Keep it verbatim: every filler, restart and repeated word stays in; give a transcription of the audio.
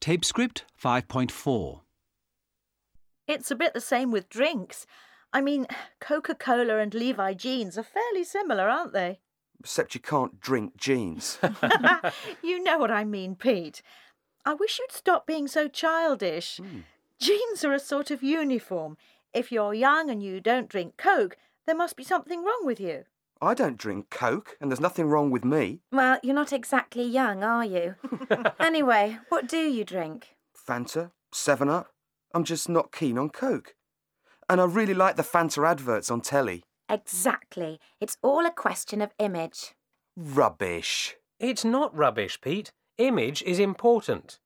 Tape script five point four. It's a bit the same with drinks. I mean, Coca-Cola and Levi jeans are fairly similar, aren't they? Except you can't drink jeans. You know what I mean, Pete. I wish you'd stop being so childish. Mm. Jeans are a sort of uniform. If you're young and you don't drink Coke, there must be something wrong with you. I don't drink Coke, and there's nothing wrong with me. Well, you're not exactly young, are you? Anyway, what do you drink? Fanta, seven up. I'm just not keen on Coke. And I really like the Fanta adverts on telly. Exactly. It's all a question of image. Rubbish. It's not rubbish, Pete. Image is important.